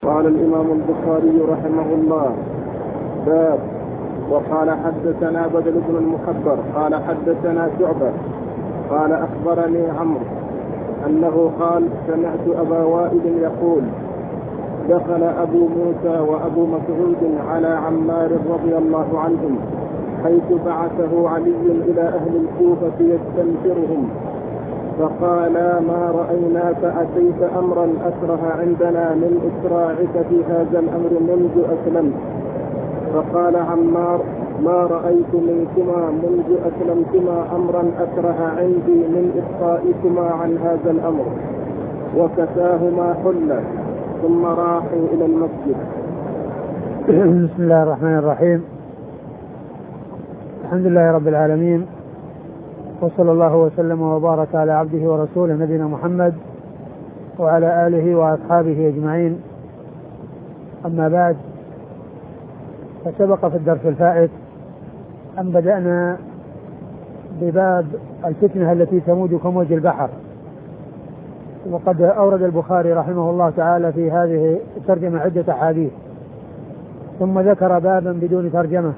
قال الإمام البخاري رحمه الله: باب. وقال حدثنا بدل بن المخبر قال حدثنا شعبة قال أخبرني عمرو أنه قال: سمعت أبا وائل يقول: دخل أبو موسى وأبو مسعود على عمار رضي الله عنهم حيث بعثه علي إلى أهل الكوفة يستنفرهم، فقالا: ما رأيناك أتيت أمرا أكره عندنا من إسراعك في هذا الأمر منذ أسلمت. فقال عمار: ما رأيت منكما منذ أسلمتما أمرا أكره عندي من إبقائكما عن هذا الأمر. وكساهما حلة ثم راحوا إلى المسجد. بسم الله الرحمن الرحيم. الحمد لله رب العالمين، وصلى الله وسلم وبارك على عبده ورسوله نبينا محمد وعلى آله وأصحابه أجمعين. أما بعد، فسبق في الدرس الفائت أن بدأنا بباب الفتنة التي تموج كموج البحر، وقد أورد البخاري رحمه الله تعالى في هذه الترجمة عدة أحاديث، ثم ذكر بابا بدون ترجمة.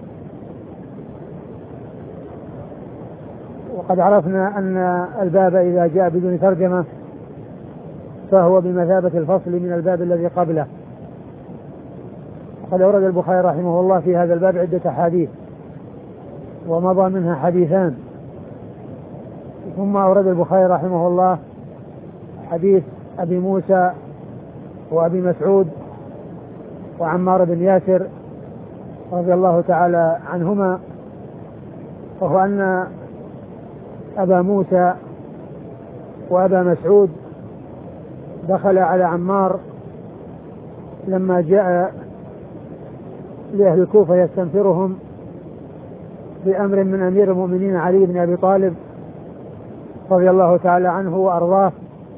وقد عرفنا أن الباب إذا جاء بدون ترجمة فهو بمثابة الفصل من الباب الذي قبله. وقد أورد البخاري رحمه الله في هذا الباب عدة أحاديث، ومضى منها حديثان. ثم أورد البخاري رحمه الله حديث أبي موسى وأبي مسعود وعمار بن ياسر رضي الله تعالى عنهما، وهو أن أبا موسى وأبا مسعود دخل على عمار لما جاء لأهل الكوفة يستنفرهم بأمر من أمير المؤمنين علي بن أبي طالب رضي الله تعالى عنه وأرضاه.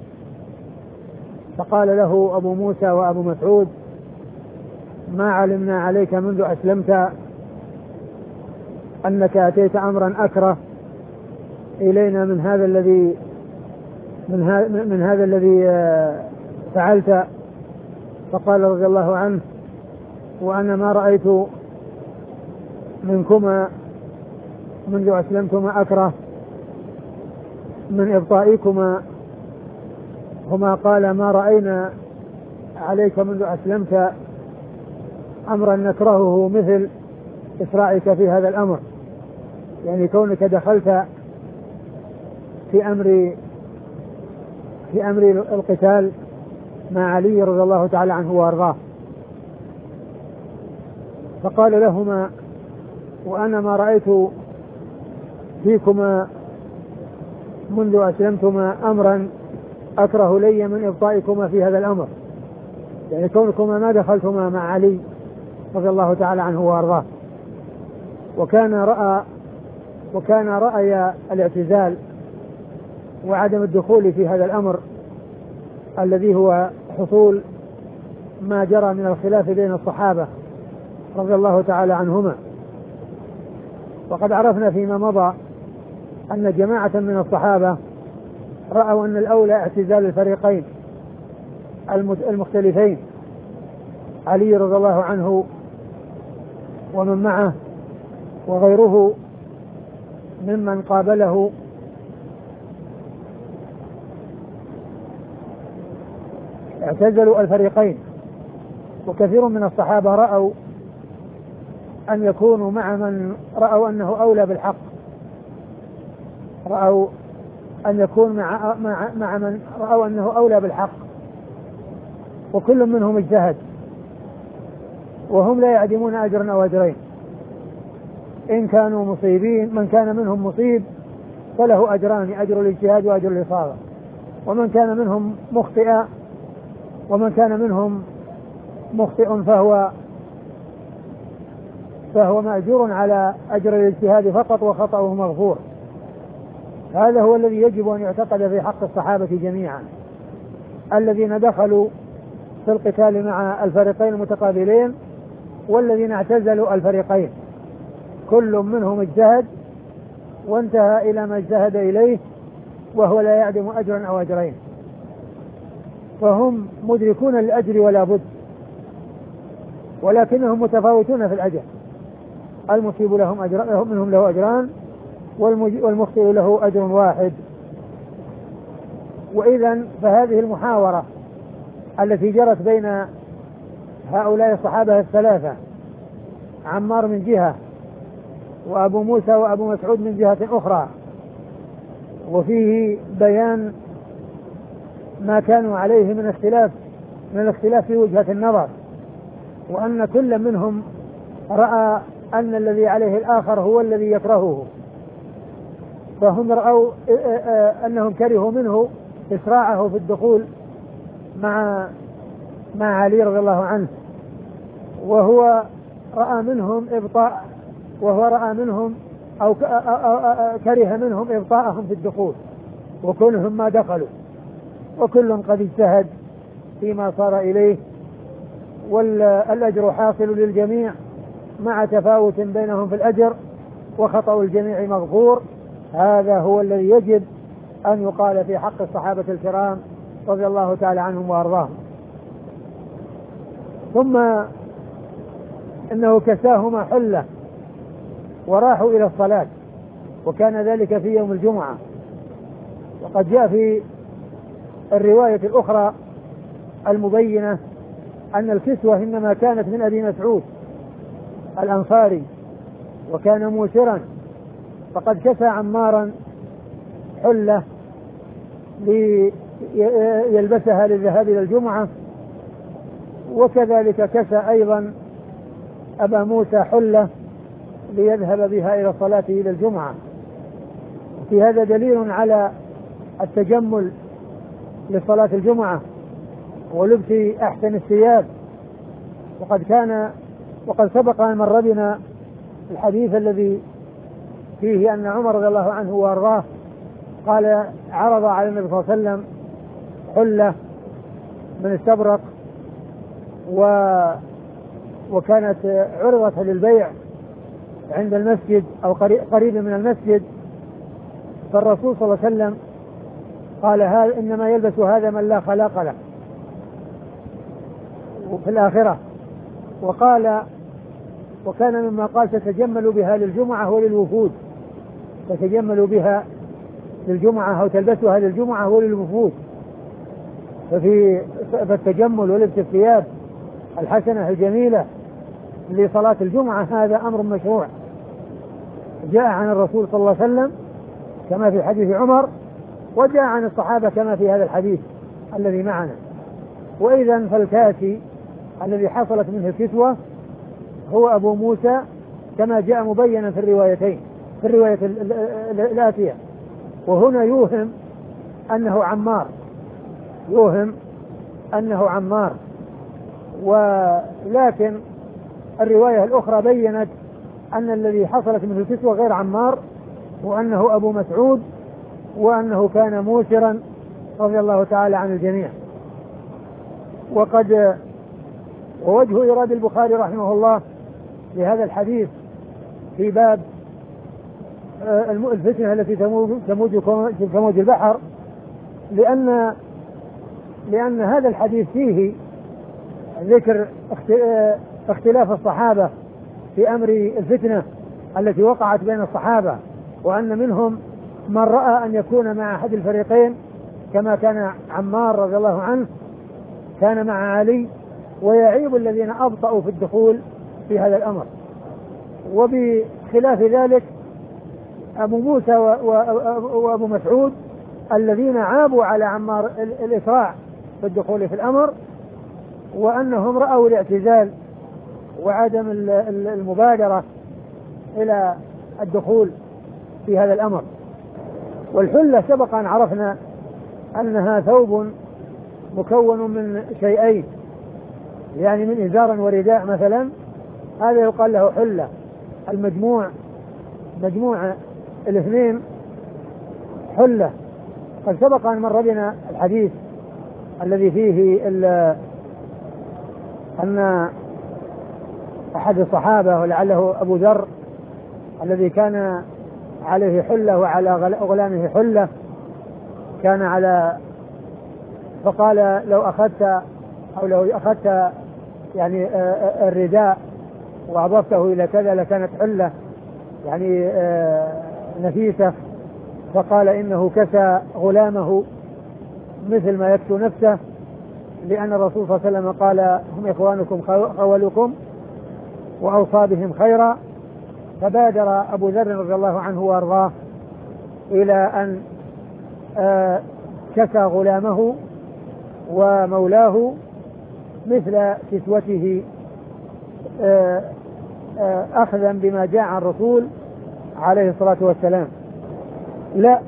فقال له أبو موسى وأبو مسعود: ما علمنا عليك منذ أسلمت أنك أتيت أمرا أكره إلينا من هذا الذي فعلت. فقال رضي الله عنه: وأنا ما رأيت منكما منذ أسلمتما أكره من إبطائكما. هما قال: ما رأينا عليك منذ أسلمت أمرا نكرهه مثل إسراعك في هذا الأمر، يعني كونك دخلت في أمر القتال مع علي رضي الله تعالى عنه وأرضاه. فقال لهما: وأنا ما رأيت فيكما منذ أسلمتما أمرا أكره لي من إبطائكما في هذا الأمر، يعني كونكما ما دخلتما مع علي رضي الله تعالى عنه وأرضاه. وكان رأي الاعتزال وعدم الدخول في هذا الأمر الذي هو حصول ما جرى من الخلاف بين الصحابة رضي الله تعالى عنهما. وقد عرفنا فيما مضى أن جماعة من الصحابة رأوا أن الأولى اعتزال الفريقين المختلفين، علي رضي الله عنه ومن معه وغيره ممن قابله، اعتزلوا الفريقين. وكثير من الصحابة رأوا أن يكونوا مع من رأوا أنه أولى بالحق، رأوا أن يكون مع من رأوا أنه أولى بالحق، وكل منهم اجتهد، وهم لا يعدمون أجرا أو أجرين. إن كانوا مصيبين، من كان منهم مصيب فله أجران: أجر الاجتهاد وأجر الإصابة. ومن كان منهم مخطئ فهو مأجور على أجر الاجتهاد فقط، وخطأه مغفور. هذا هو الذي يجب أن يعتقد في حق الصحابة جميعا الذين دخلوا في القتال مع الفريقين المتقابلين والذين اعتزلوا الفريقين. كل منهم اجتهد وانتهى إلى ما اجتهد إليه، وهو لا يعدم أجرا أو أجرين، فهم مدركون للأجر ولا بد. ولكنهم متفاوتون في الأجر، المصيب لهم أجر منهم له أجران، والمخطئ له أجر واحد. وإذا فهذه المحاورة التي جرت بين هؤلاء الصحابة الثلاثة، عمار من جهة وأبو موسى وأبو مسعود من جهة أخرى، وفيه بيان ما كانوا عليه من الاختلاف في وجهة النظر، وأن كل منهم رأى أن الذي عليه الآخر هو الذي يكرهه، فهم رأوا أنهم كرهوا منه إسراعه في الدخول مع علي رضي الله عنه، وهو رأى منهم أو كره منهم إبطاءهم في الدخول وكلهم ما دخلوا، وكل قد اجتهد فيما صار إليه، والأجر حاصل للجميع مع تفاوت بينهم في الأجر، وخطأ الجميع مغفور. هذا هو الذي يجب أن يقال في حق الصحابة الكرام رضي الله تعالى عنهم وأرضاهم. ثم إنه كساهما حلة وراحوا إلى الصلاة، وكان ذلك في يوم الجمعة. وقد جاء في الرواية الأخرى المبينة أن الكسوة إنما كانت من أبي مسعود الأنصاري، وكان موسرا، فقد كسى عمارا حلة ليلبسها للذهاب إلى الجمعة، وكذلك كسى أيضا أبا موسى حلة ليذهب بها إلى الصلاة إلى الجمعة. في هذا دليل على التجمل لصلاة الجمعة ولبس أحسن الثياب. وقد سبق أن مر بنا الحديث الذي فيه أن عمر رضي الله عنه وأرضاه قال عرض على النبي صلى الله عليه وسلم حلة من استبرق، وكانت عرضت للبيع عند المسجد أو قريب من المسجد، فالرسول صلى الله عليه وسلم قال إنما يلبس هذا من لا خلاق له في الآخرة. وكان مما قال تتجمل بها للجمعة وللوفود، تتجمل بها للجمعة أو تلبسها للجمعة وللوفود. فالتجمل ولبس الثياب الحسنة الجميلة لصلاة الجمعة هذا أمر مشروع جاء عن الرسول صلى الله عليه وسلم كما في حديث عمر، وجاء عن الصحابة كما في هذا الحديث الذي معنا. وإذا فالكاسي الذي حصلت منه الكسوة هو أبو موسى كما جاء مبينا في الروايتين، في الرواية الآتية. وهنا يوهم أنه عمار، ولكن الرواية الأخرى بيّنت أن الذي حصلت منه الكسوة غير عمار، وأنه أبو مسعود، وأنه كان موسرا رضي الله تعالى عن الجميع. ووجه إيراد البخاري رحمه الله لهذا الحديث في باب الفتنة التي تموج كموج البحر، لأن هذا الحديث فيه ذكر اختلاف الصحابة في أمر الفتنة التي وقعت بين الصحابة، وأن منهم من رأى أن يكون مع أحد الفريقين كما كان عمار رضي الله عنه كان مع علي، ويعيب الذين أبطأوا في الدخول في هذا الأمر. وبخلاف ذلك أبو موسى وأبو مسعود الذين عابوا على عمار الإسراع في الدخول في الأمر، وأنهم رأوا الاعتزال وعدم المبادرة إلى الدخول في هذا الأمر. والحلة سبق أن عرفنا أنها ثوب مكون من شيئين، يعني من إزار ورداء مثلا، هذا يقال له حلة. مجموع الاثنين حلة. قد سبق أن مر بنا الحديث الذي فيه أن أحد الصحابة ولعله أبو ذر الذي كان عليه حلة وعلى غلامه حلة فقال لو أخذت يعني الرداء وأضفته إلى كذا لكانت حلة يعني نفيسة، فقال إنه كسى غلامه مثل ما يكسو نفسه، لأن الرسول صلى الله عليه وسلم قال هم إخوانكم خولكم، وأوصى بهم خيرا. فبادر أبو ذر رضي الله عنه وأرضاه إلى أن كسى غلامه ومولاه مثل كسوته أخذا بما جاء عن الرسول عليه الصلاة والسلام. لا،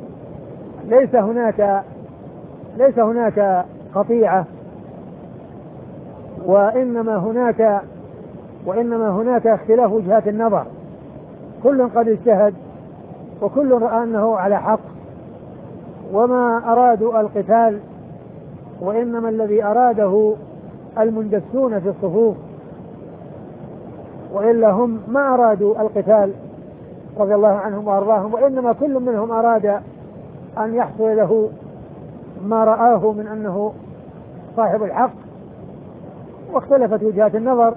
ليس هناك قطيعة، وإنما هناك اختلاف وجهات النظر، كل قد اجتهد وكل رأى أنه على حق، وما أرادوا القتال، وإنما الذي أراده المندسون في الصفوف، وإلا هم ما أرادوا القتال رضي الله عنهم وأرضاهم، وإنما كل منهم أراد أن يحصل له ما رآه من أنه صاحب الحق. واختلفت وجهات النظر،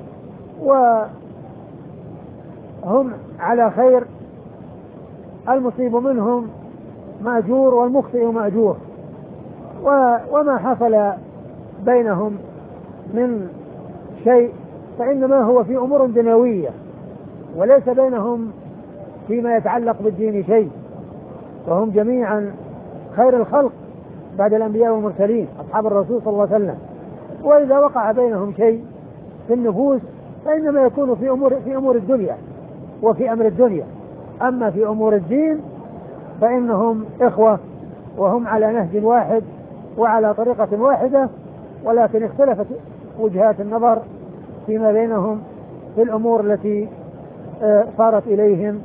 وهم على خير، المصيب منهم مأجور والمخطئ مأجور، وما حصل بينهم من شيء فإنما هو في أمور دنيوية، وليس بينهم فيما يتعلق بالدين شيء، وهم جميعا خير الخلق بعد الأنبياء والمرسلين أصحاب الرسول صلى الله عليه وسلم. وإذا وقع بينهم شيء في النفوس فإنما يكون في أمور الدنيا وفي أمر الدنيا، أما في أمور الدين فإنهم إخوة وهم على نهج واحد وعلى طريقة واحدة، ولكن اختلفت وجهات النظر فيما بينهم في الأمور التي صارت إليهم،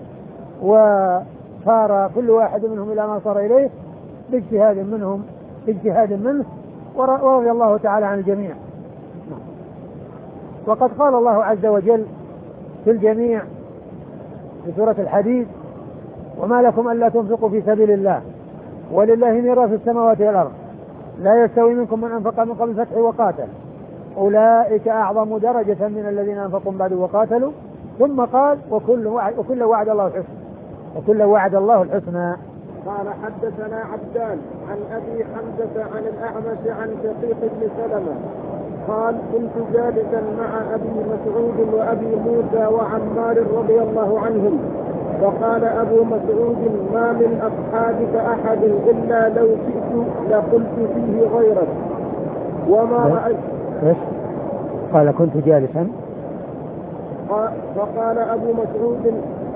وصار كل واحد منهم إلى ما صار إليه باجتهاد منه، ورضي الله تعالى عن الجميع. وقد قال الله عز وجل في الجميع في سورة الحديد: وما لكم ألا تنفقوا في سبيل الله ولله ميراث السماوات والأرض لا يستوي منكم من أنفق من قبل الفتح وقاتل أولئك أعظم درجة من الذين أنفقوا بعد وقاتلوا، ثم قال وكل وعد الله الحسنى. قال حدثنا عبدان عن أبي حمزة عن الأعمش عن شقيق بن سلمة قال كنت جالسا مع أبي مسعود وأبي موسى وعمار رضي الله عنهم، فقال أبو مسعود: ما من أصحابك أحد إلا لو شئت لقلت فيه غيرك وما رأيت. قال كنت جالسا، فقال أبو مسعود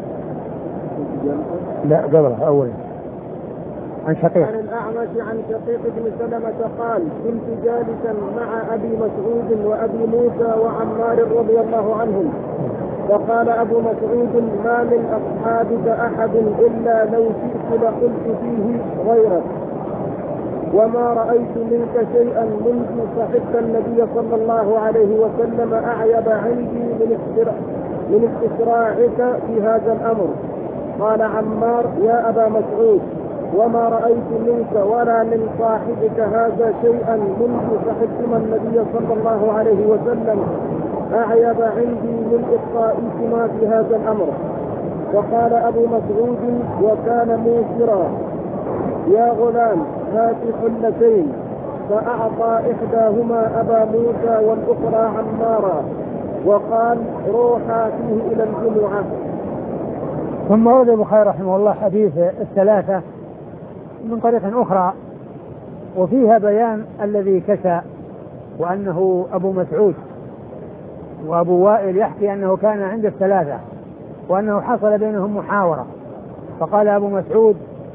لا قبله أولا عن شقيق عن الأعمش عن شقيق بن سلمة قال كنت جالسا مع أبي مسعود وأبي موسى وعمار رضي الله عنهم، فقال أبو مسعود: ما من أصحابك أحد إلا لو شئت لقلت فيه غيرك وما رأيت منك شيئا منذ صحبت النبي صلى الله عليه وسلم أعيب عندي من استسراعك في هذا الأمر. قال عمار: يا أبا مسعود، وما رأيت منك ولا من صاحبك هذا شيئا منذ صحبتما النبي صلى الله عليه وسلم أعيب عندي من إبقائكما في هذا الأمر. وقال أبو مسعود وكان موسرا: يا غلام هات حلتين، فأعطى إحداهما أبا موسى والأخرى عمارا، وقال: روحا فيه إلى الجمعة. ثم ورد البخاري رحمه الله حديث الثلاثة من طريق أخرى، وفيها بيان الذي كسى، وأنه أبو مسعود، وأبو وائل يحكي أنه كان عند الثلاثة وأنه حصل بينهم محاورة، فقال أبو مسعود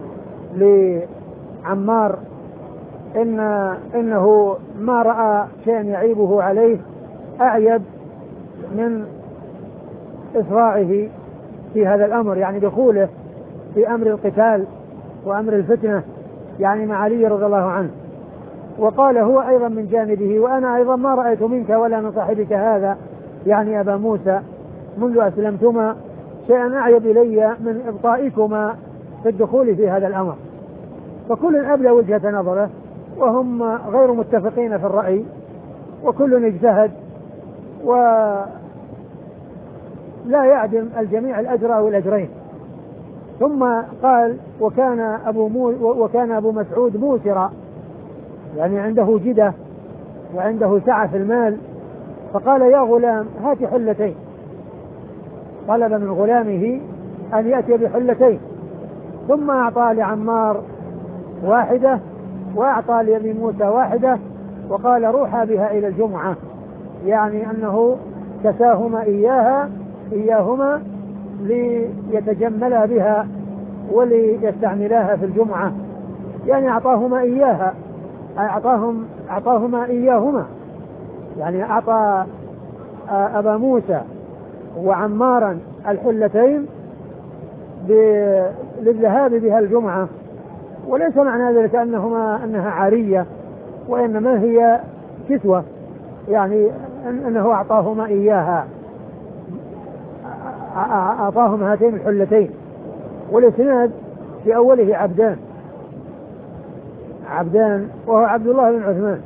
لعمار إنه ما رأى شيئا يعيبه عليه أعيب من إسراعه في هذا الأمر، يعني دخوله في أمر القتال وأمر الفتنة يعني مع علي رضي الله عنه. وقال هو أيضا من جانبه: وأنا أيضا ما رأيت منك ولا من صاحبك هذا يعني أبا موسى منذ أسلمتما شيئا أعيب إلي من إبطائكما في الدخول في هذا الأمر. فكل أبدى وجهة نظره، وهم غير متفقين في الرأي، وكل اجتهد ولا يعدم الجميع الأجر أو الأجرين. ثم قال وكان أبو مسعود موسرا، يعني عنده جدة وعنده سعة في المال، فقال يا غلام هات حلتين، طلب من غلامه أن يأتي بحلتين، ثم أعطى لعمار واحدة وأعطى لأبي موسى واحدة، وقال روحا بها إلى الجمعة، يعني أنه كساهما إياهما ليتجملا بها وليستعملاها في الجمعة، يعني أعطاهما إياهما، يعني أعطى أبا موسى وعمارا الحلتين للذهاب بها الجمعة، وليس معنى ذلك أنها عارية، وإنما هي كسوة، يعني أنه أعطاهما إياها، أعطاهم هاتين الحلتين. والإسناد في أوله عبدان وهو عبد الله بن عثمان،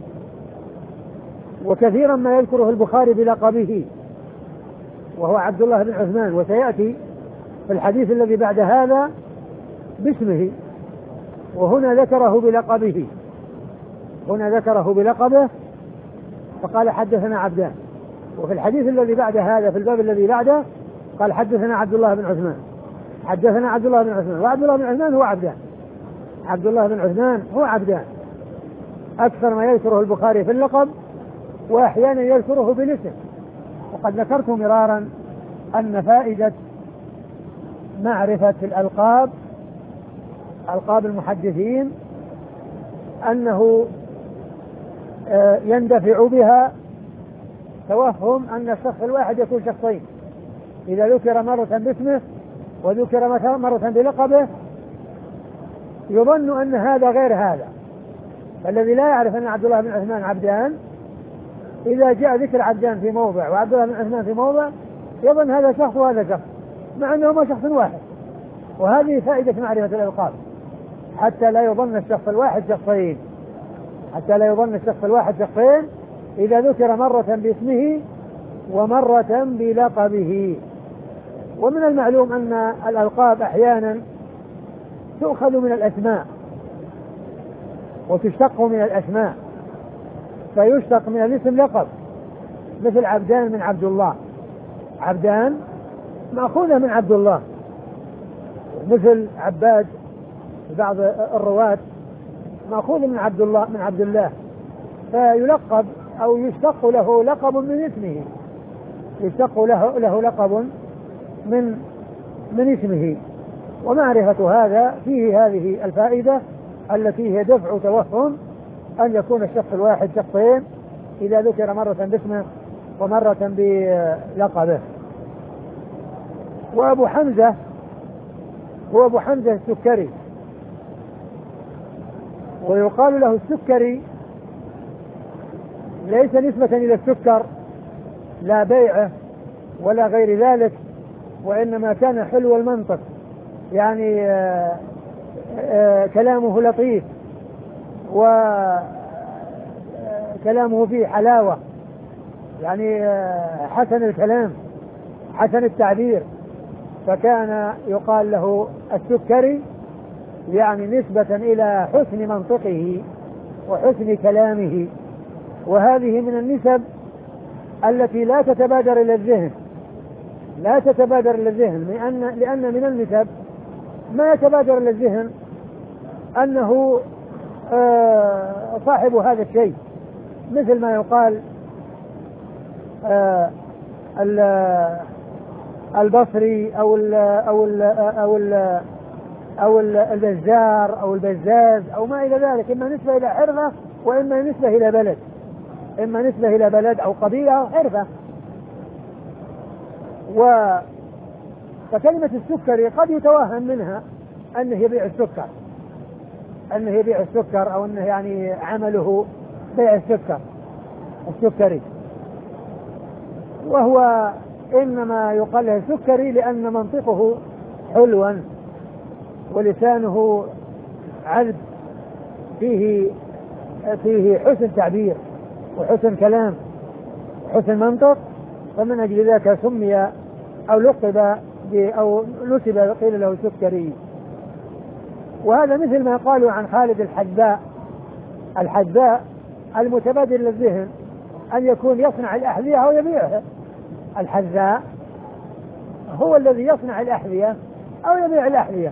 وكثيرا ما يذكره البخاري بلقبه وهو عبد الله بن عثمان، وسيأتي في الحديث الذي بعد هذا باسمه، وهنا ذكره بلقبه فقال حدثنا عبدان، وفي الحديث الذي بعد هذا في الباب الذي بعده قال حدثنا عبد الله بن عثمان، وعبد الله بن عثمان هو عبدان، أكثر ما يذكره البخاري في اللقب، وأحيانا يذكره بالاسم. وقد ذكرت مرارا أن فائدة معرفة الألقاب، ألقاب المحدثين، أنه يندفع بها توهم أن الشخص الواحد يكون شخصين، إذا ذكر مرة باسمه وذكر مرة بلقبه يظن أن هذا غير هذا، فالذي لا يعرف أن عبد الله بن عثمان عبدان، إذا جاء ذكر عبدان في موضع وعبد الله بن عثمان في موضع يظن هذا شخص وهذا شخص، مع أنهما شخص واحد. وهذه فائدة معرفة الألقاب، حتى لا يظن الشخص الواحد شخصين، إذا ذكر مرة باسمه ومرة بلقبه. ومن المعلوم أن الألقاب أحيانا تؤخذ من الأسماء وتشتق من الأسماء، فيشتق من الاسم لقب، مثل عبدان من عبد الله، عبدان مأخوذة من عبد الله، مثل عباد بعض الرواة مأخوذ من عبد الله، فيلقب أو يشتق له لقب من اسمه، من اسمه. ومعرفة هذا فيه هذه الفائدة التي هي دفع توهم أن يكون الشخص الواحد شخصين إذا ذكر مرة باسمه ومرة بلقبه. وأبو حمزة هو أبو حمزة السكري، ويقال له السكري ليس نسبة إلى السكر، لا بيعه ولا غير ذلك، وإنما كان حلو المنطق، يعني كلامه لطيف وكلامه فيه حلاوة، يعني حسن الكلام حسن التعبير، فكان يقال له السكري، يعني نسبة إلى حسن منطقه وحسن كلامه. وهذه من النسب التي لا تتبادر إلى الذهن، لأن من النسب ما يتبادر إلى الذهن أنه صاحب هذا الشيء، مثل ما يقال البصري أو البزار أو البزاز أو ما إلى ذلك، إما نسبة إلى حرفة وإما نسبة إلى بلد أو قبيلة أو حرفة. فكلمة السكري قد يتوهم منها أنه يبيع السكر أو أنه يعني عمله بيع السكري، وهو إنما يقال له سكري لأن منطقه حلوا ولسانه عذب، فيه حسن تعبير وحسن كلام، حسن منطق، فمن أجل ذلك سمي أو لقب أو نسب قيل له سكري. وهذا مثل ما قالوا عن خالد الحذاء. الحذاء المتبادل للذهن أن يكون يصنع الأحذية أو يبيعها. الحذاء هو الذي يصنع الأحذية أو يبيع الأحذية،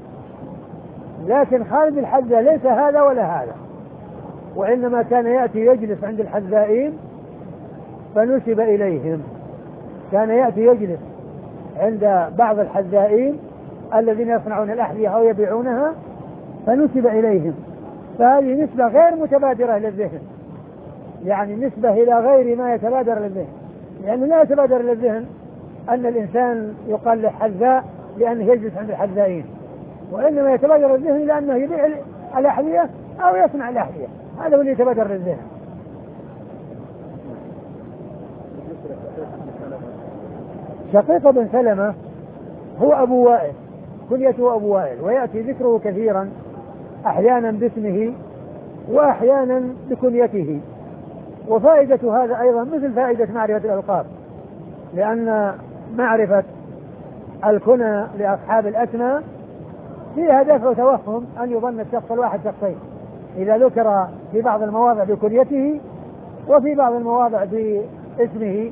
لكن خالد الحذاء ليس هذا ولا هذا، وإنما كان يأتي يجلس عند الحذائين فنسب إليهم. كان يأتي يجلس عند بعض الحذائين الذين يصنعون الأحذية أو يبيعونها فنسب إليهم. فهذه نسبة غير متبادرة للذهن، يعني نسبة إلى غير ما يتبادر للذهن، لأنه لا يتبادر للذهن أن الإنسان يقال له حذاء لأنه يجلس عند الحذائين، وإنما يتبادر للذهن لأنه يبيع الأحذية أو يصنع الأحذية، هذا هو اللي يتبادر للذهن. شقيق بن سلمة هو أبو وائل، كنيته أبو وائل، ويأتي ذكره كثيرا أحيانا باسمه وأحيانا بكنيته. وفائدة هذا أيضا مثل فائدة معرفة الألقاب، لأن معرفة الكنى لأصحاب الأسماء فيها دفع توهم أن يظن الشخص الواحد شخصين، إذا ذكر في بعض المواضع بكنيته وفي بعض المواضع باسمه،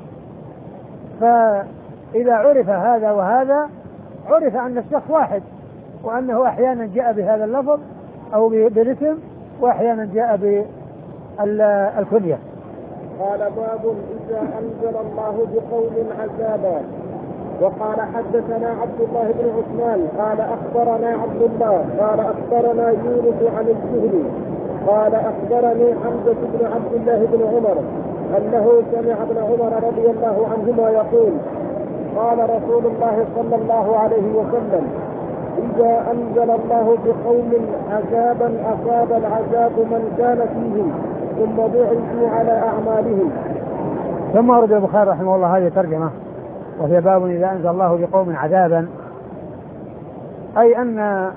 فإذا عرف هذا وهذا عرف أن الشخص واحد، وأنه أحيانا جاء بهذا اللفظ أو بالاسم وأحيانا جاء بالكنية. قال باب إذا أنزل الله بقوم عذابا. وقال حدثنا عبد الله بن عثمان قال أخبرنا عبد الله قال أخبرنا يونس عن الزهري قال أخبرني حمزة بن عبد الله بن عمر أنه سمع ابن عمر رضي الله عنهما يقول قال رسول الله صلى الله عليه وسلم إذا أنزل الله بقوم عذابا أصاب العذاب من كان فيهم ثم بعثوا على أعمالهم. ثم ورد البخاري رحمه الله هذه الترجمة، وهي باب إذا أنزل الله بقوم عذابا، أي أن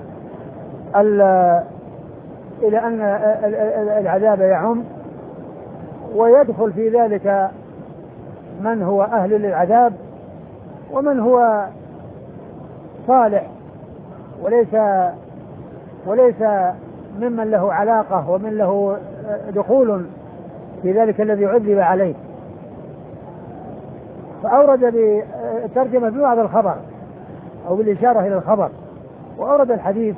إلى أن العذاب يعم ويدخل في ذلك من هو أهل للعذاب ومن هو صالح وليس ممن له علاقة ومن له دخول في ذلك الذي عذب عليه. فأورد بالترجمة ببعض الخبر أو بالإشارة إلى الخبر، وأورد الحديث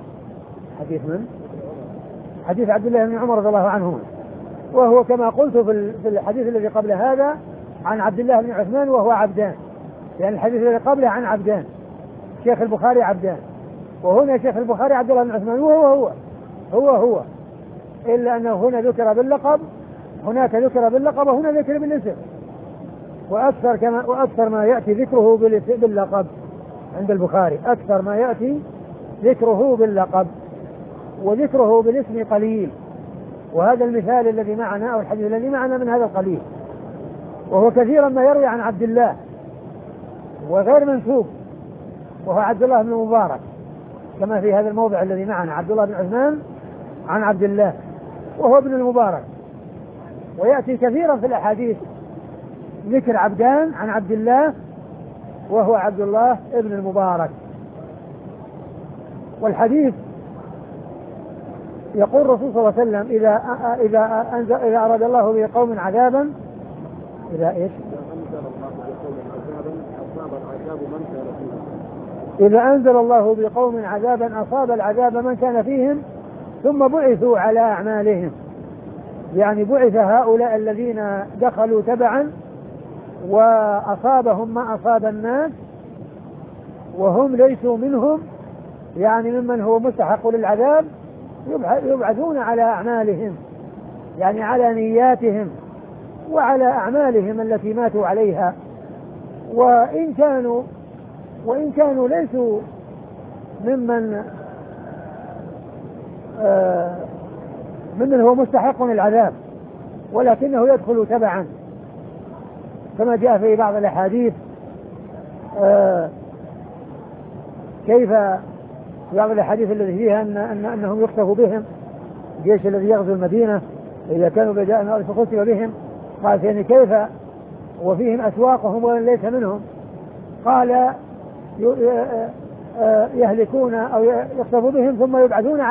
حديث عبد الله بن عمر رضي الله عنهما، وهو كما قلت في الحديث الذي قبل هذا عن عبد الله بن عثمان وهو عبدان، يعني الحديث الذي قبله عن عبدان، شيخ البخاري عبدان، وهنا شيخ البخاري عبد الله بن عثمان هو إلا أنه هنا ذكر باللقب، هناك ذكر باللقب وهنا ذكر بالاسم، وأكثر ما يأتي ذكره باللقب عند البخاري، أكثر ما يأتي ذكره باللقب، وذكره بالاسم قليل. وهذا المثال الذي معنا أو الحديث الذي معنا من هذا القليل، وهو كثيرا ما يروي عن عبد الله وغير منسوب، وهو عبد الله بن المبارك، كما في هذا الموضع الذي معنا عبد الله بن عثمان عن عبد الله وهو ابن المبارك. ويأتي كثيرا في الأحاديث ذكر عبدان عن عبد الله وهو عبد الله ابن المبارك. والحديث يقول الرسول صلى الله عليه وسلم إذا أراد الله بقوم عذابا إذا أنزل الله بقوم عذابا أصاب العذاب من كان فيهم ثم بعثوا على أعمالهم، يعني بعث هؤلاء الذين دخلوا تبعا وأصابهم ما أصاب الناس وهم ليسوا منهم، يعني ممن هو مستحق للعذاب، يبعثون على أعمالهم، يعني على نياتهم وعلى أعمالهم التي ماتوا عليها، وإن كانوا ليسوا ممن هو مستحق للعذاب، ولكنه يدخل تبعا، كما جاء في بعض الأحاديث كيف في بعض الأحاديث التي فيها أنهم يخطف بهم الجيش الذي يغزو المدينة إذا كانوا بداء فخسف بهم، قال يعني كيف وفيهم أسواقهم وإن ليس منهم، قال يهلكون أو يخسف بهم ثم يبعثون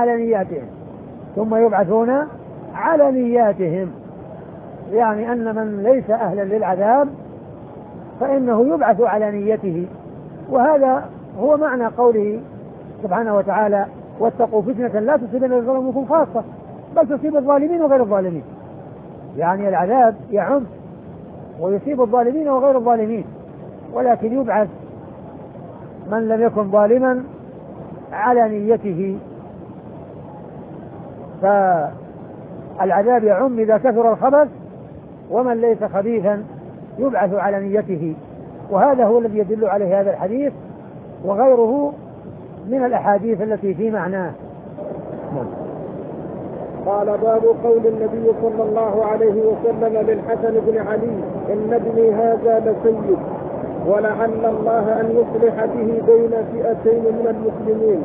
على نياتهم، يعني أن من ليس أهلا للعذاب فإنه يبعث على نيته. وهذا هو معنى قوله سبحانه وتعالى: واتقوا فتنة لا تصيبن الذين ظلموا منكم خاصة بل تصيب الظالمين وغير الظالمين. يعني العذاب يعم ويصيب الظالمين وغير الظالمين، ولكن يبعث من لم يكن ظالما على نيته. فالعذاب يعم إذا كثر الخبث، ومن ليس خبيثا يبعث على نيته. وهذا هو الذي يدل عليه هذا الحديث وغيره من الأحاديث التي في معناه. قال: باب قول النبي صلى الله عليه وسلم للحسن بن علي: إن ابني هذا لسيد ولعل الله أن يصلح به بين فئتين من المسلمين.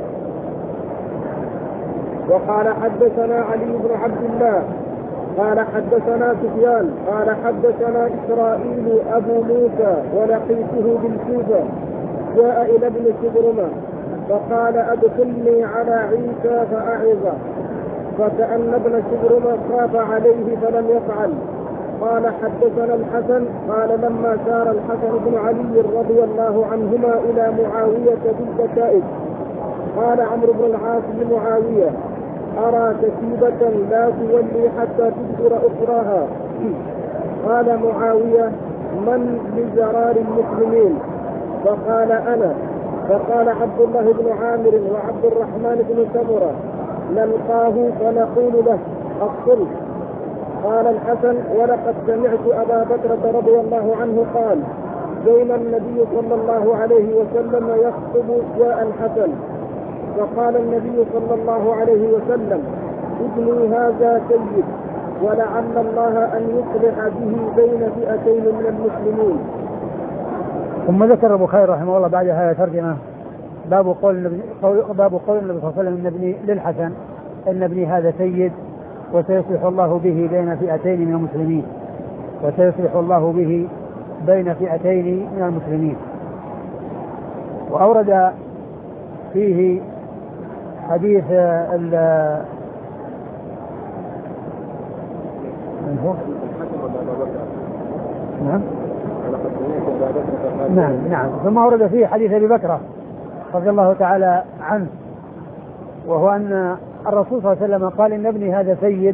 وقال: حدثنا علي بن عبد الله قال حدثنا سفيان قال حدثنا إسرائيل أبو موسى ولقيته بالكوفة جاء إلى ابن شبرمة فقال: أدخلني على عيسى فأعظه، فكأن ابن شبرمة خاف عليه فلم يفعل. قال: حدثنا الحسن قال: لما سار الحسن بن علي رضي الله عنهما إلى معاوية بالكتائب قال عمرو بن العاص لمعاوية: أرى كتيبة لا تولي حتى تذكر أخراها. قال معاوية: من لزرار المسلمين؟ فقال: أنا. فقال عبد الله بن عامر وعبد الرحمن بن سمرة: نلقاه فنقول له الصلح. قال الحسن: ولقد سمعت أبا بكر رضي الله عنه قال: بين النبي صلى الله عليه وسلم يخطب جاء الحسن فقال النبي صلى الله عليه وسلم: ابني هذا سيد ولعل الله أن يصلح به بين فئتين من المسلمين. ثم ذكر البخاري رحمه الله بعد هذا ترجمة باب قول النبي صلى الله عليه وسلم للحسن: إن ابني هذا سيد وسيصلح الله به بين فئتين من المسلمين، وسيصلح الله به بين فئتين من المسلمين. وأورد فيه حديث نعم ثم أورد فيه حديث أبي بكر رضي الله تعالى عنه، وهو أن الرسول صلى الله عليه وسلم قال: إن ابني هذا سيد،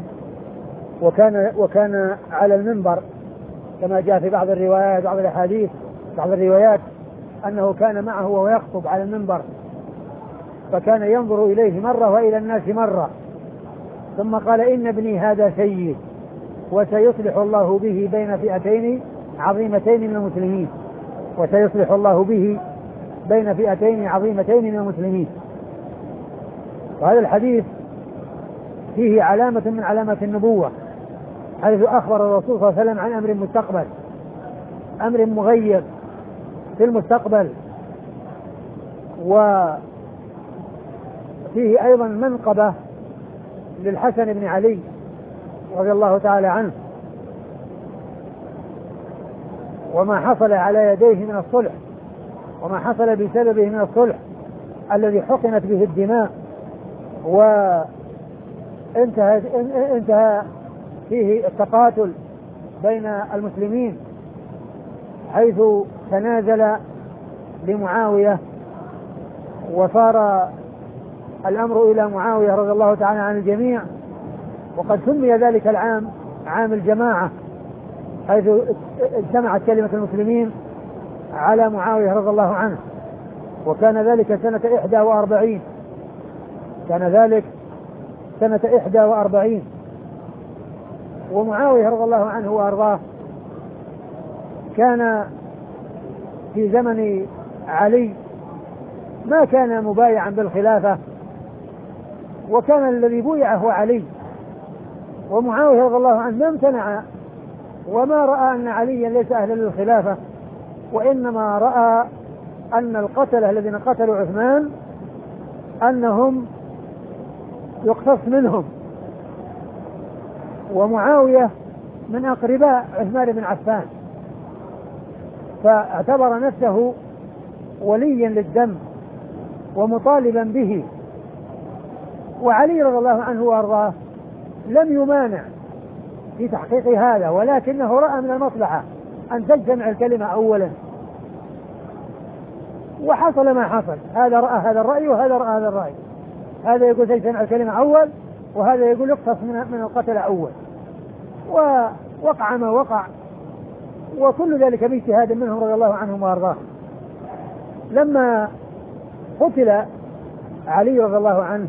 وكان على المنبر كما جاء في بعض الروايات بعض الروايات أنه كان معه وهو يخطب على المنبر، فكان ينظر إليه مرة وإلى الناس مرة، ثم قال: إن ابني هذا سيد وسيصلح الله به بين فئتين عظيمتين من المسلمين، وسيصلح الله به بين فئتين عظيمتين من المسلمين. وهذا الحديث فيه علامة من علامات النبوة، حيث أخبر الرسول صلى الله عليه وسلم عن أمر مستقبل، أمر مغير في المستقبل. وفيه أيضا منقبة للحسن بن علي رضي الله تعالى عنه، وما حصل على يديه من الصلح، وما حصل بسببه من الصلح الذي حقنت به الدماء وانتهى فيه التقاتل بين المسلمين، حيث تنازل لمعاوية وصار الأمر إلى معاوية رضي الله تعالى عن الجميع. وقد سمي ذلك العام عام الجماعة، حيث اجتمعت كلمة المسلمين على معاوية رضي الله عنه، وكان ذلك سنة 41. ومعاوية رضي الله عنه وأرضاه كان في زمن علي ما كان مبايعا بالخلافة، وكان الذي بويع هو علي، ومعاوية رضي الله عنه ما امتنع وما رأى أن عليا ليس أهلا للخلافة، وإنما رأى أن القتلة الذين قتلوا عثمان أنهم يقتص منهم، ومعاوية من أقرباء عثمان بن عفان فاعتبر نفسه وليا للدم ومطالبا به. وعلي رضي الله عنه وارضاه لم يمانع في تحقيق هذا، ولكنه رأى من المصلحة أن تجتمع الكلمة أولا، وحصل ما حصل. هذا رأى هذا الرأي وهذا رأى هذا الرأي، هذا يقول تجتمع الكلمة أول، وهذا يقول يقتص من القتل أول، ووقع ما وقع، وكل ذلك باجتهاد منهم رضي الله عنهم وارضاه. لما قتل علي رضي الله عنه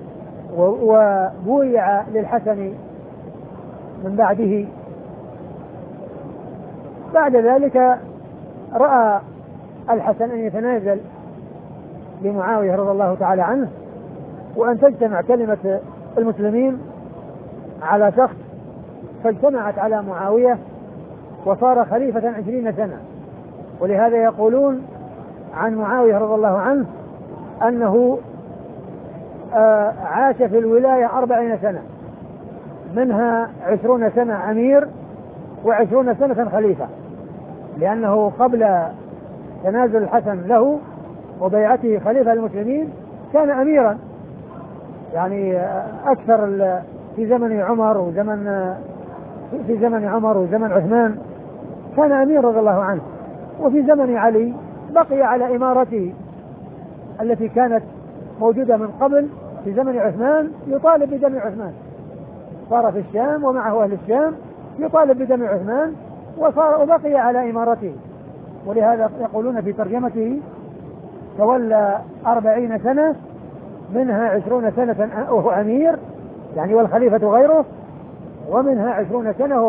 وبويع للحسن من بعده، بعد ذلك رأى الحسن أن يتنازل لمعاوية رضي الله تعالى عنه، وأن تجتمع كلمة المسلمين على شخص، فاجتمعت على معاوية وصار خليفة 20 سنة. ولهذا يقولون عن معاوية رضي الله عنه أنه عاش في الولاية 40 سنة، منها 20 سنة أمير و20 سنة خليفة، لأنه قبل تنازل الحسن له وبيعته خليفة المسلمين كان أميرا، يعني أكثر في زمن عمر وزمن عثمان كان أمير رضي الله عنه. وفي زمن علي بقي على إمارته التي كانت موجودة من قبل في زمن عثمان، يطالب بدم عثمان، صار في الشام ومعه أهل الشام يطالب بدم عثمان، وبقي على إمارته. ولهذا يقولون في ترجمته تولى 40 سنة، منها 20 سنة وهو أمير يعني والخليفة غيره، ومنها 20 سنة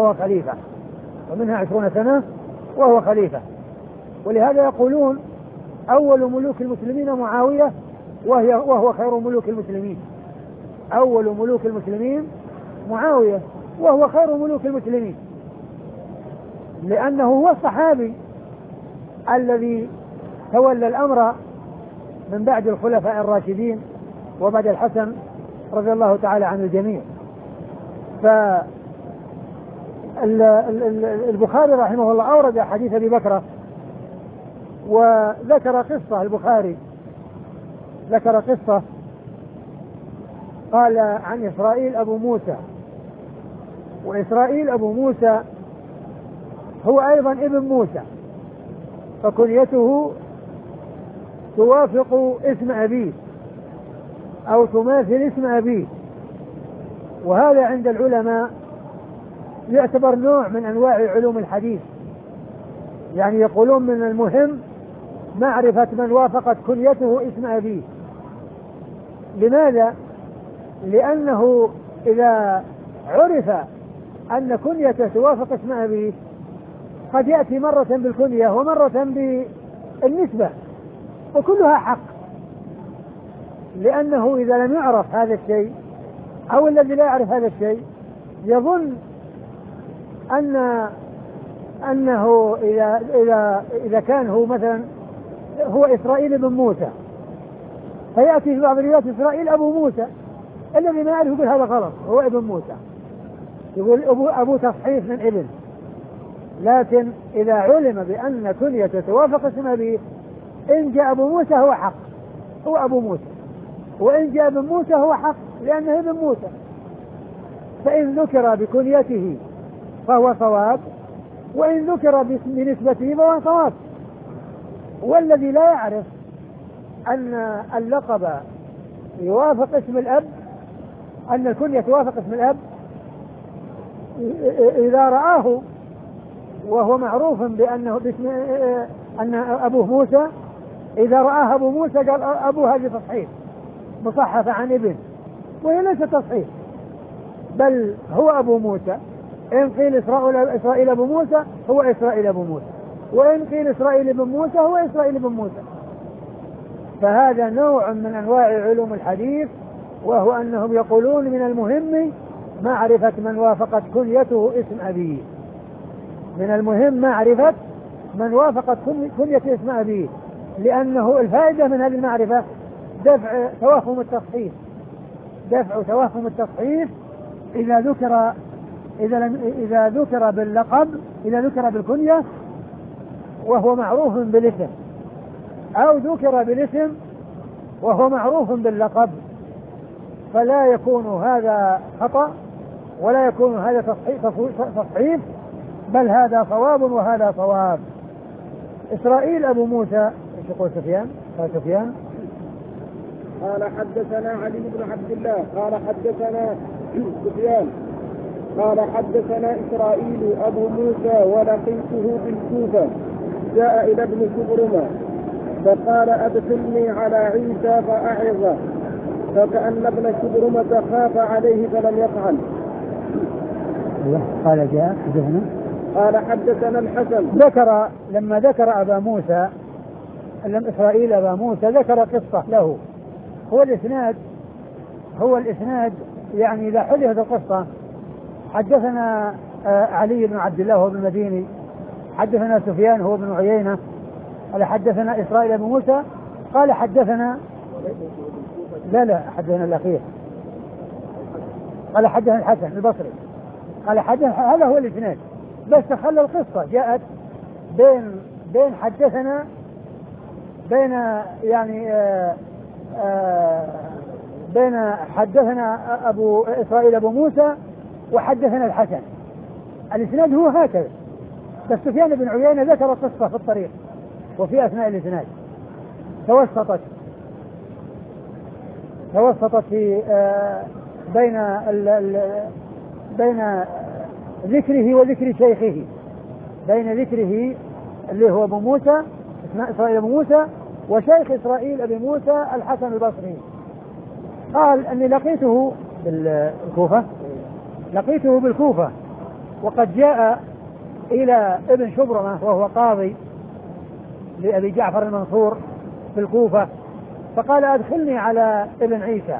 وهو خليفة. ولهذا يقولون أول ملوك المسلمين معاوية وهو خير ملوك المسلمين. أول ملوك المسلمين معاوية وهو خير ملوك المسلمين، لأنه هو الصحابي الذي تولى الأمر من بعد الخلفاء الراشدين وبعد الحسن رضي الله تعالى عن الجميع. فالبخاري رحمه الله أورد حديث أبي بكرة، وذكر قصة البخاري ذكر قصة قال عن إسرائيل أبو موسى، وإسرائيل أبو موسى هو أيضا ابن موسى، فكنيته توافق اسم أبيه أو تماثل اسم أبيه، وهذا عند العلماء يعتبر نوع من أنواع علوم الحديث. يعني يقولون من المهم معرفة من وافقت كنيته اسم أبيه. لماذا؟ لأنه إذا عرف أن كنيته توافق اسم أبيه قد يأتي مرة بالكنية ومرة بالنسبة، وكلها حق، لأنه إذا لم يعرف هذا الشيء أو الذي لا يعرف هذا الشيء يظن أنه إذا كان هو مثلا هو إسرائيل بن موسى، فيأتي في بعض الروايات إسرائيل أبو موسى، الذي ما يعرف يقول هذا غلط، هو ابن موسى، يقول أبو تصحيف من ابن. لكن إذا علم بأن كنيته توافق اسم أبيه، إن جاء أبو موسى هو حق، هو أبو موسى، وإن جاء ابن موسى هو حق لأنه ابن موسى. فإن ذكر بكنيته فهو صواب، وإن ذكر بنسبته فهو صواب. والذي لا يعرف أن اللقب يوافق اسم الأب، أن الكنية توافق اسم الأب، إذا رآه وهو معروف بأنه باسم أن أبوه موسى، إذا رآه أبو موسى قال أبوه هذه تصحيح مصحف عن ابن، وهي ليس تصحيح، بل هو أبو موسى. إن قيل إسرائيل أبو موسى هو إسرائيل أبو موسى، وإن قيل إسرائيل بن موسى هو إسرائيل بن موسى. فهذا نوع من أنواع علوم الحديث، وهو أنهم يقولون من المهم معرفة من وافقت كنيته اسم أبيه. من المهم معرفة من وافقت كنية اسم أبيه، لأنه الفائدة من هذه المعرفة دفع توهم التصحيف إذا ذكر باللقب، إذا ذكر بالكنية وهو معروف بالاسم، أو ذكر بالاسم وهو معروف باللقب، فلا يكون هذا خطأ ولا يكون هذا تصحيف، بل هذا صواب وهذا صواب. إسرائيل أبو موسى، ايش يقول سفيان؟ قال سفيان قال حدثنا علي بن عبد الله قال حدثنا سفيان قال حدثنا إسرائيل أبو موسى ولقيته بالكوفة جاء إلى ابن شبرمة فقال أدخلني على عيسى فأعظه، فكأن ابن شبرمة خاف عليه فلم يفعل. قال جاء حدثنا قال حدثنا الحسن. ذكر لما ذكر أبا موسى إسرائيل أبا موسى ذكر قصة له. هو الإسناد يعني إذا حدثت القصة حدثنا علي بن عبد الله هو بن المديني، حدثنا سفيان هو بن عيينة، قال حدثنا إسرائيل أبو موسى، قال حدثنا لا حدثنا الأخير، قال حدثنا الحسن البصري، قال حدثنا، هذا هو الإسناد، بس خلى القصة جاءت بين حدثنا بين يعني بين حدثنا أبو إسرائيل أبو موسى وحدثنا الحسن. الإسناد هو هكذا، بس سفيان بن عيينة ذكر قصة في الطريق وفي أثناء الإسناد توسطت في بين ذكره وذكر شيخه، بين ذكره اللي هو أبو موسى إسرائيل أبو موسى وشيخ إسرائيل أبي موسى الحسن البصري. قال أني لقيته بالكوفة وقد جاء إلى ابن شبرمة وهو قاضي لأبي جعفر المنصور في الكوفة، فقال أدخلني على ابن عيسى،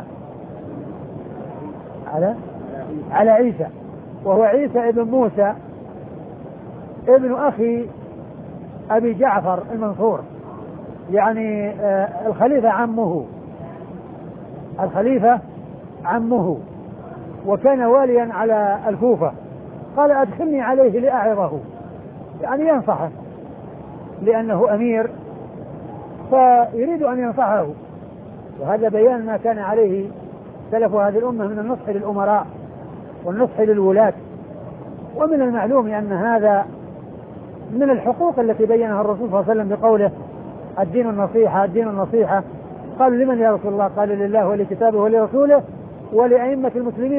على عيسى، وهو عيسى ابن موسى ابن أخي أبي جعفر المنصور، يعني الخليفة عمه وكان واليا على الكوفة. قال أدخلني عليه لأعظه، يعني ينصحه لأنه أمير فيريد أن ينصحه، وهذا بيان ما كان عليه سلف هذه الأمة من النصح للأمراء والنصح للولاة. ومن المعلوم أن هذا من الحقوق التي بينها الرسول صلى الله عليه وسلم بقوله الدين النصيحة. قال لمن يا رسول الله؟ قال لله ولكتابه ولرسوله ولأئمة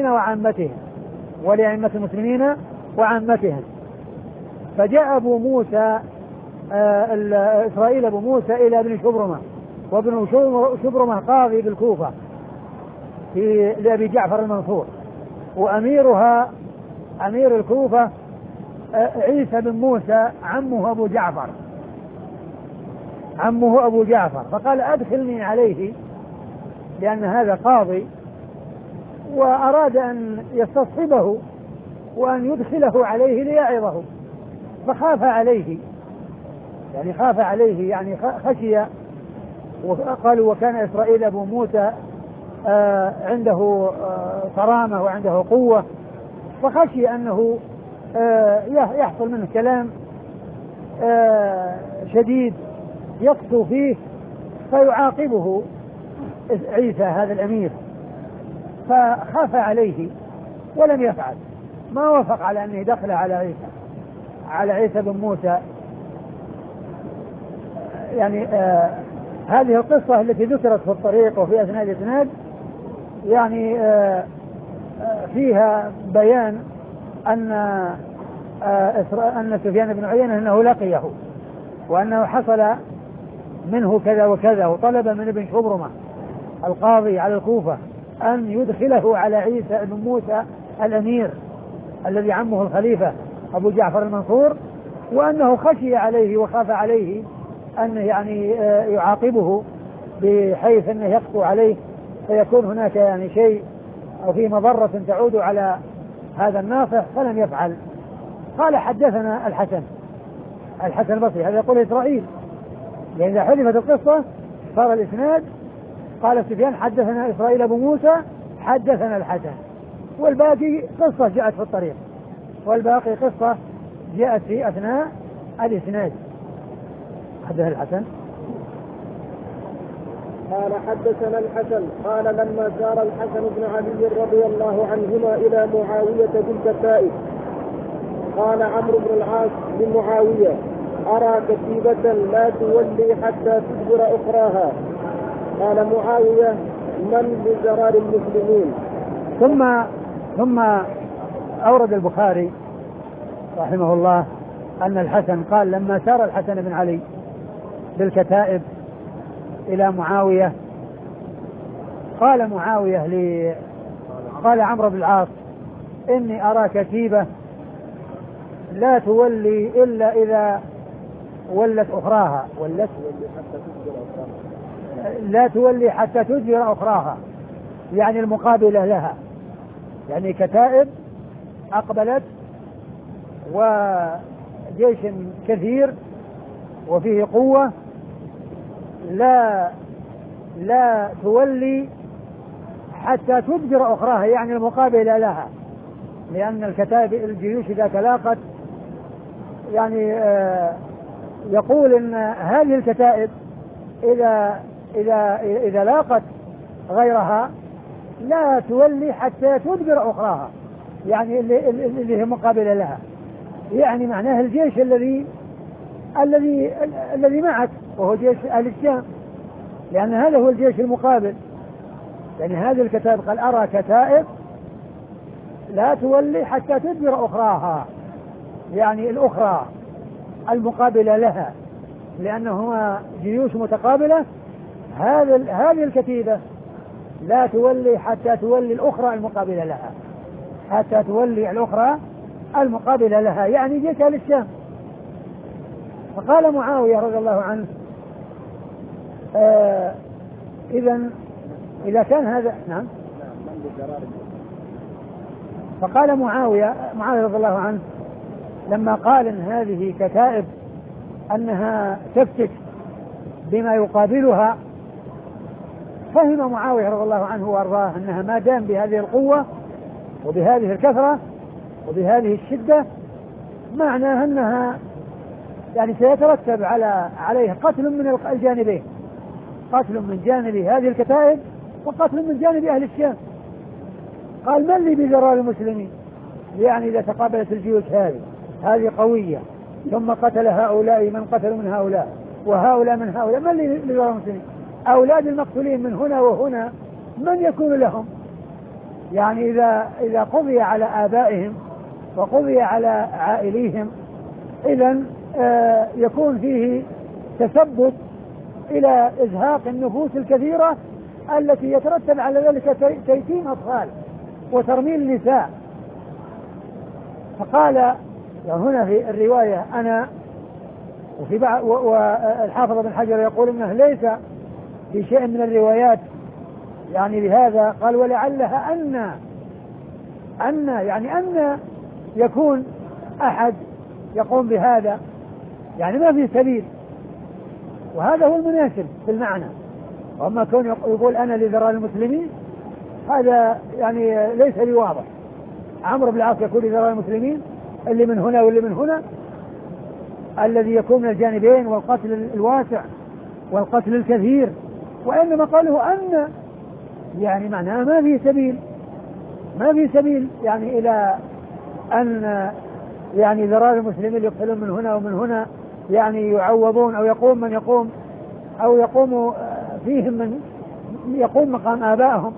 المسلمين وعامتهم. فجاء أبو موسى إسرائيل أبو موسى إلى ابن شبرمة، وابن شبرمة قاضي بالكوفة لأبي جعفر المنصور، وأميرها أمير الكوفة عيسى بن موسى عمه أبو جعفر. فقال أدخلني عليه لأن هذا قاضي، وأراد أن يستصحبه وأن يدخله عليه ليعظه، فخاف عليه يعني خشي. وقالوا وكان إسرائيل أبو موسى عنده صرامة وعنده قوة، فخشي أنه يحصل منه كلام شديد يقسو فيه فيعاقبه عيسى هذا الأمير، فخاف عليه ولم يفعل، ما وافق على أنه دخل على عيسى بن موسى. يعني هذه القصة التي ذكرت في الطريق وفي أثناء الإسناد يعني فيها بيان أن سفيان بن عيينة أنه لقيه وأنه حصل منه كذا وكذا، وطلب من ابن شبرمة القاضي على الكوفة أن يدخله على عيسى بن موسى الأمير الذي عمه الخليفة أبو جعفر المنصور، وأنه خشي عليه وخاف عليه أن يعني يعاقبه بحيث أنه يقسو عليه فيكون هناك يعني شيء أو في مضرة تعود على هذا الناصح، فلم يفعل. قال حدثنا الحسن البصري، هذا يقول إسرائيل، لأن إذا حذفت القصة صار الإسناد قال سفيان حدثنا إسرائيل أبو موسى حدثنا الحسن، والباقي قصة جاءت في الطريق، والباقي قصة جاءت في أثناء الإسناد. به الحسن. قال حدثنا الحسن قال لما سار الحسن بن علي رضي الله عنهما إلى معاوية بالكتائب قال عمرو بن العاص لمعاوية أرى كتيبة لا تولي حتى تجبر أخراها. قال معاوية من بزرار المسلمين. ثم أورد البخاري رحمه الله أن الحسن قال لما سار الحسن بن علي بالكتائب إلى معاوية قال معاوية قال عمرو بن العاص إني أرى كتيبة لا تولي إلا إذا ولت أخراها لا تولي حتى تجبر أخراها يعني المقابلة لها، يعني كتائب أقبلت وجيش كثير وفيه قوة لا تولي حتى تجبر أخراها يعني المقابلة لها، لأن الكتائب الجيوش إذا تلاقت يعني يقول إن هذه الكتائب إذا لاقت غيرها لا تولي حتى تجبر أخراها يعني اللي هي مقابلة لها، يعني معناه الجيش الذي معك وهو جيش أهل الشام، لأن هذا هو الجيش المقابل. يعني هذه الكتائب قال أرى كتائب لا تولي حتى تجبر أخراها يعني الأخرى المقابلة لها، لأنهما جيوش متقابلة. هذه الكتيبة لا تولي حتى تولي الأخرى المقابلة لها، حتى تولي الأخرى المقابلة لها يعني جيش أهل الشام. فقال معاوية رضي الله عنه إذا كان هذا نعم. فقال معاوية رضي الله عنه لما قال إن هذه كتائب أنها تفتك بما يقابلها، فهم معاوية رضي الله عنه وأرضاه أنها ما دام بهذه القوة وبهذه الكثرة وبهذه الشدة معناها أنها يعني سيترتب عليه قتل من الجانبين، قتل من جانب هذه الكتائب وقتل من جانب أهل الشام. قال من لي بزرار المسلمين، يعني إذا تقابلت الجيوش هذه قوية ثم قتل هؤلاء من قتلوا من هؤلاء وهؤلاء من هؤلاء، من لي بزرار المسلمين؟ أولاد المقتولين من هنا وهنا من يكون لهم؟ يعني إذا قضي على آبائهم وقضي على عائليهم إذن يكون فيه تسبب إلى إزهاق النفوس الكثيرة التي يترتب على ذلك تيتيم أطفال وترميل النساء. فقال هنا في الرواية أنا وفي والحافظ بن حجر يقول إنه ليس في شيء من الروايات يعني بهذا، قال ولعلها أن يكون أحد يقوم بهذا يعني ما في سبيل، وهذا هو المناسب في المعنى. وأما كون يقول أنا لذرار المسلمين هذا يعني ليس لي واضح. عمرو بن العاص يقول لذرار المسلمين اللي من هنا واللي من هنا الذي يكون من الجانبين والقتل الواسع والقتل الكثير، وإنما قاله أن يعني معناه ما في سبيل يعني إلى أن يعني ذرار المسلمين يقتلون من هنا ومن هنا يعني يعوضون أو يقوم من يقوم أو يقوم فيهم من يقوم مقام آبائهم.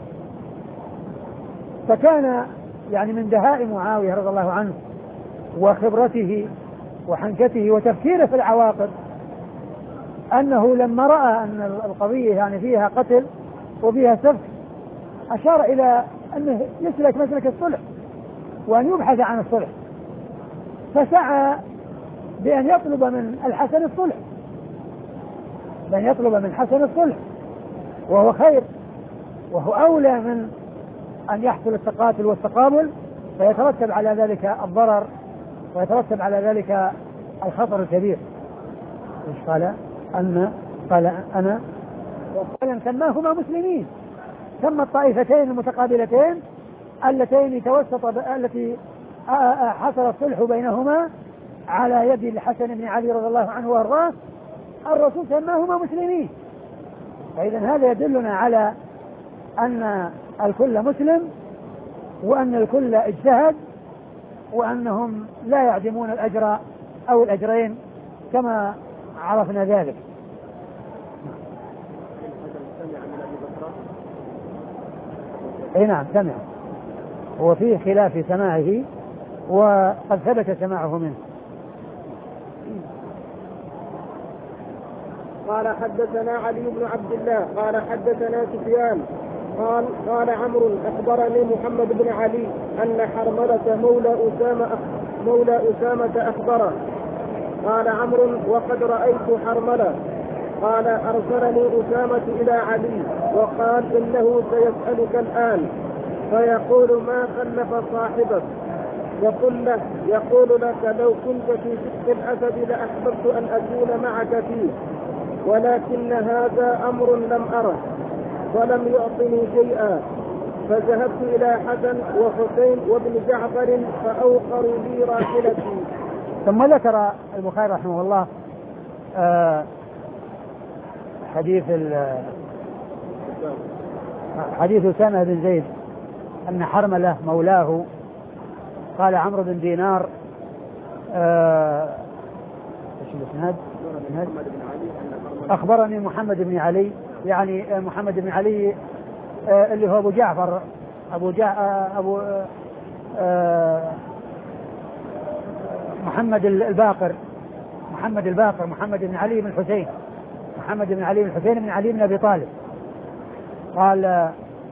فكان يعني من دهاء معاوية رضي الله عنه وخبرته وحنكته وتفكيره في العواقب أنه لما رأى أن القضية يعني فيها قتل وفيها سفك أشار إلى أنه يسلك مسلك الصلح وأن يبحث عن الصلح، فسعى بأن يطلب من الحسن الصلح، بأن يطلب من حسن الصلح وهو خير وهو أولى من أن يحصل التقاتل والتقابل فيترتب على ذلك الضرر ويترتب على ذلك الخطر الكبير. إيش قال أنا وقال سماهما مسلمين، سمى الطائفتين المتقابلتين التي حصل الصلح بينهما على يد الحسن بن علي رضي الله عنه وارضاه، الرسول سماهما مسلمين. فإذا هذا يدلنا على أن الكل مسلم، وأن الكل اجتهد، وأنهم لا يعدمون الأجر أو الأجرين كما عرفنا ذلك. اي نعم سمع، هو فيه خلاف في سماعه وقد ثبت سماعه منه. قال حدثنا علي بن عبد الله قال حدثنا سفيان قال عمرو أخبرني محمد بن علي أن حرملة مولى أسامة أخبره. قال عمرو وقد رأيت حرملة. قال أرسلني أسامة إلى علي وقال إنه سيسألك الآن فيقول ما خلف صاحبك، يقول لك لو كنت في شق الأسد لأحببت أن أكون معك فيه، ولكن هذا أمر لم أره ولم يعطني شيئا. فذهبت إلى حسن وحسين وابن جعفر فأوقروا لي راحلتي. ثم ذكر البخاري رحمه الله حديث أسامة بن زيد أن حرملة مولاه قال عمرو بن دينار أخبرني محمد بن علي، يعني محمد بن علي اللي هو أبو جعفر محمد الباقر محمد بن علي بن الحسين بن علي بن أبي طالب. قال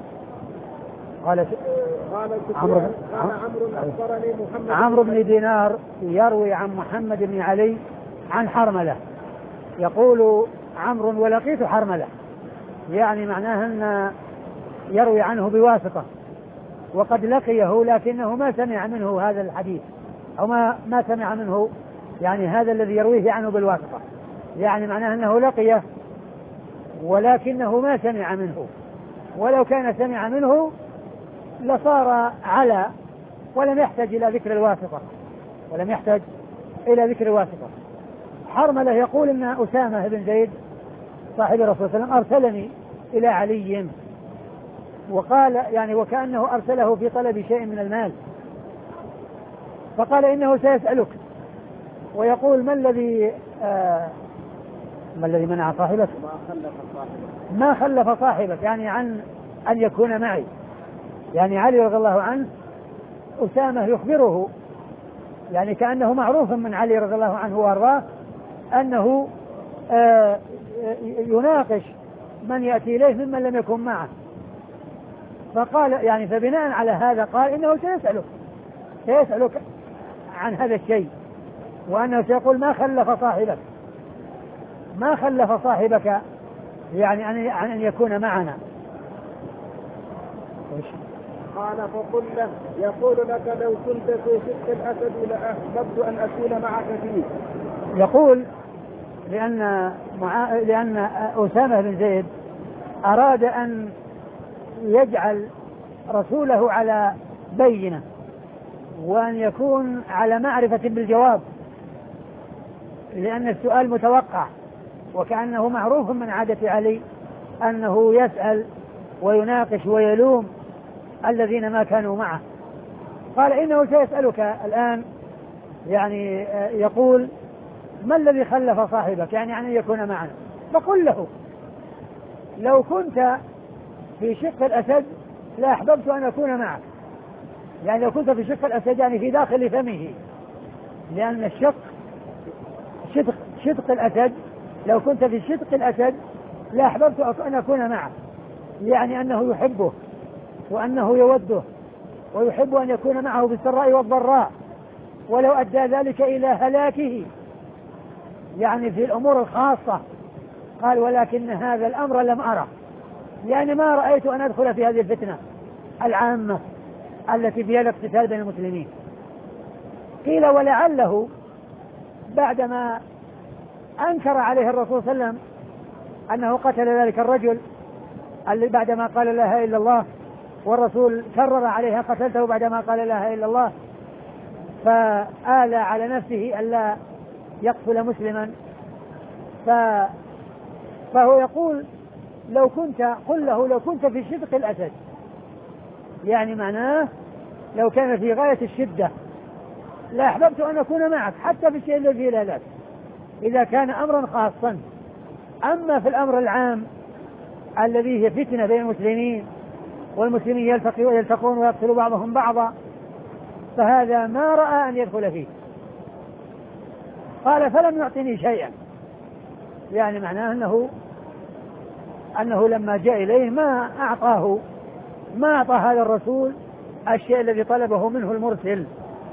عمرو بن دينار يروي عن محمد بن علي عن حرملة، يقول عمرو ولقيت حرملة، يعني معناه أن يروي عنه بواسطة، وقد لقيه لكنه ما سمع منه هذا الحديث، أو ما سمع منه، يعني هذا الذي يرويه عنه بالواسطة، يعني معناه أنه لقيه ولكنه ما سمع منه، ولو كان سمع منه لصار على ولم يحتاج إلى ذكر الواسطة. حرملة يقول إن أسامة بن زيد صاحب الرسول صلى الله عليه وسلم أرسلني إلى علي، وقال يعني وكأنه أرسله في طلب شيء من المال، فقال إنه سيسألك ويقول ما الذي منع صاحبك؟ ما خلف صاحبك، يعني عن أن يكون معي. يعني علي رضي الله عنه أسامة يخبره، يعني كأنه معروف من علي رضي الله عنه وأرضاه أنه يناقش من يأتي إليه ممن لم يكن معه، فقال يعني فبناء على هذا قال إنه سيسألك عن هذا الشيء، وأنه سيقول ما خلف صاحبك يعني عن أن يكون معنا. قال فقل له يقول لك لو كنت في شق الأسد لأحببت أن أكون معك فيه. يقول لأن أسامة بن زيد أراد أن يجعل رسوله على بينة وأن يكون على معرفة بالجواب، لأن السؤال متوقع، وكأنه معروف من عادة علي أنه يسأل ويناقش ويلوم الذين ما كانوا معه. قال إنه سيسألك الآن، يعني يقول ما الذي خلف صاحبك، يعني أن يكون معنا، فقل له لو كنت في شق الأسد لا أحببت أن أكون معك، يعني لو كنت في شق الأسد يعني في داخل فمه، لأن الشق شدق الأسد، لو كنت في شدق الأسد لا أحببت أن أكون معه، يعني أنه يحبه وأنه يوده ويحب أن يكون معه بالسراء والضراء، ولو أدى ذلك إلى هلاكه يعني في الأمور الخاصة. قال ولكن هذا الأمر لم أره، يعني ما رأيت أن أدخل في هذه الفتنة العامة التي فيها الاقتتال بين المسلمين. قيل ولعله بعدما أنكر عليه الرسول صلى الله عليه وسلم أنه قتل ذلك الرجل بعدما قال لا إله إلا الله، والرسول كرر عليها قتلته بعدما قال لا إله إلا الله، فآل على نفسه ألا يقتل مسلما فهو يقول قل له لو كنت في شدق الأسد، يعني معناه لو كان في غاية الشدة لا أحببت أن أكون معك حتى في الشيء الذي لا بأس إذا كان أمرا خاصا. أما في الأمر العام الذي هي فتنة بين المسلمين والمسلمين يلتقون ويقتلوا بعضهم بعضا فهذا ما رأى أن يدخل فيه. قال فلم يعطني شيئا، يعني معناه أنه لما جاء إليه ما أعطى هذا الرسول الشيء الذي طلبه منه المرسل.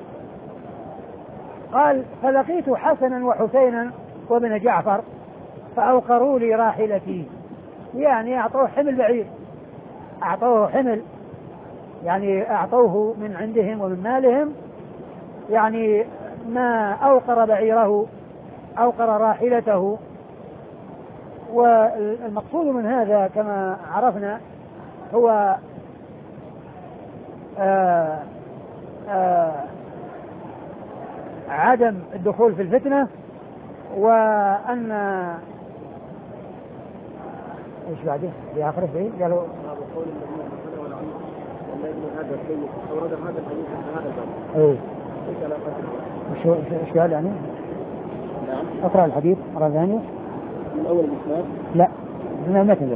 قال فلقيت حسنا وحسينا وابن جعفر فأوقروا لي راحلتي، يعني أعطوه حمل بعير، أعطوه حمل يعني أعطوه من عندهم ومن مالهم، يعني ما أوقر بعيره أوقر راحلته. والمقصود من هذا كما عرفنا هو عدم الدخول في الفتنة، وأن ايش بعده في آخره فيه قالوا هذا الشيء أورد هذا الحديث في هذا الباب. ايه ايش قال يعني؟ نعم. اقرأ الحديث مرة ثانية من أول الإسلام. لا من المتن.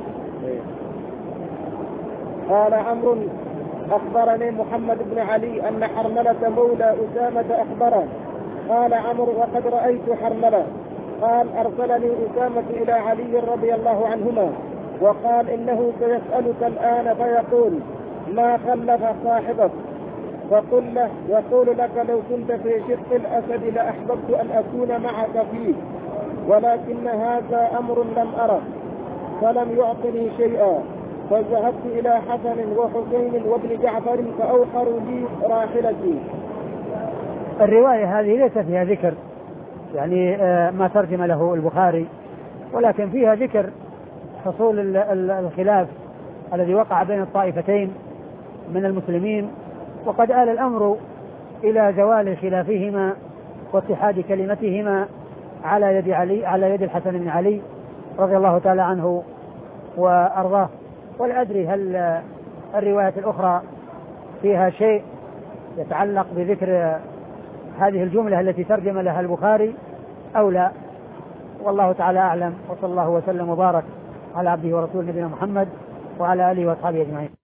قال عمرو أخبرني محمد بن علي أن حرملة مولى أسامة أخبره. قال عمرو وقد رأيت حرملة. قال أرسلني أسامة إلى علي رضي الله عنهما وقال إنه سيسألك الآن فيقول ما خلف صاحبك، فقل له يقول لك لو كنت في شق الأسد لأحببت أن أكون معك فيه، ولكن هذا أمر لم أره، فلم يعطني شيئا، فذهبت إلى حسن وحسين وابن جعفر فأوقروا لي راحلتي. الرواية هذه ليس فيها ذكر يعني ما ترجم له البخاري، ولكن فيها ذكر حصول الخلاف الذي وقع بين الطائفتين من المسلمين، وقد آل الأمر إلى زوال خلافهما واتحاد كلمتهما على يد الحسن بن علي رضي الله تعالى عنه وأرضاه. ولا أدري هل الرواية الأخرى فيها شيء يتعلق بذكر هذه الجملة التي ترجم لها البخاري أو لا، والله تعالى أعلم. وصلى الله وسلم وبارك على عبده ورسوله نبينا محمد وعلى آله وأصحابه أجمعين.